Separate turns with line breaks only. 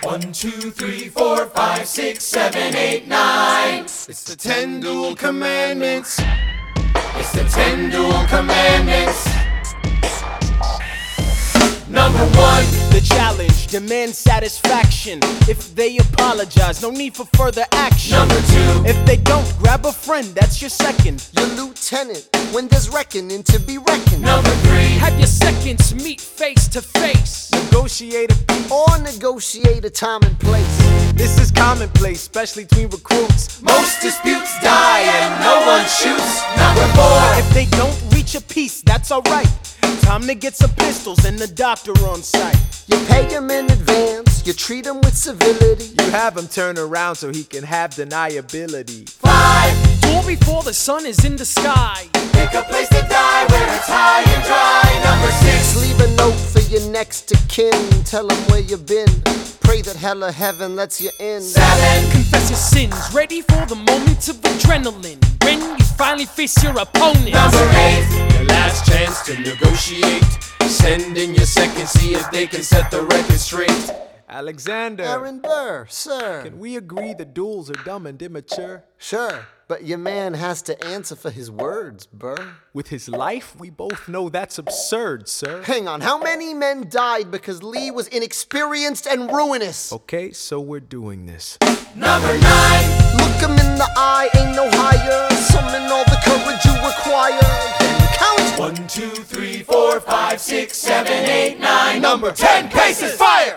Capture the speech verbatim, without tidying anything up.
One, two, three, four, five, six, seven, eight, nine. It's the ten dual commandments. It's the ten dual commandments. Number one,
the challenge, demand satisfaction. If they apologize, no need for further action.
Number two,
if they don't, grab a friend, that's your second.
Your lieutenant, when there's reckoning to be reckoned.
Number three,
have your seconds meet face to face. Negotiate a peace
or negotiate a time and place.
This is commonplace, especially between recruits.
Most disputes die and no one shoots. Number four,
if they don't reach a peace, that's alright. Time to get some pistols and the doctor on site.
You pay him in advance, you treat him with civility.
You have him turn around so he can have deniability.
Five,
duel before the sun is in the sky.
Pick a place to die where it's high and dry. Number six,
leave a note for your next of kin. Tell him where you've been. Pray that hell or heaven lets you in.
Seven,
confess your sins, ready for the moments of adrenaline. When you finally face your opponent.
Number eight,
your last chance to negotiate. Send in your second, see if they can set the record straight.
Alexander,
Aaron Burr, sir.
Can we agree the duels are dumb and immature?
Sure, but your man has to answer for his words, Burr.
With his life, we both know that's absurd, sir.
Hang on, how many men died because Lee was inexperienced and ruinous?
Okay, so we're doing this.
Number nine,
look him in the eye, ain't no higher. Summon all the courage you require. Then count.
One, two, three, four, five, six, seven, eight, nine. Number ten, paces, fire!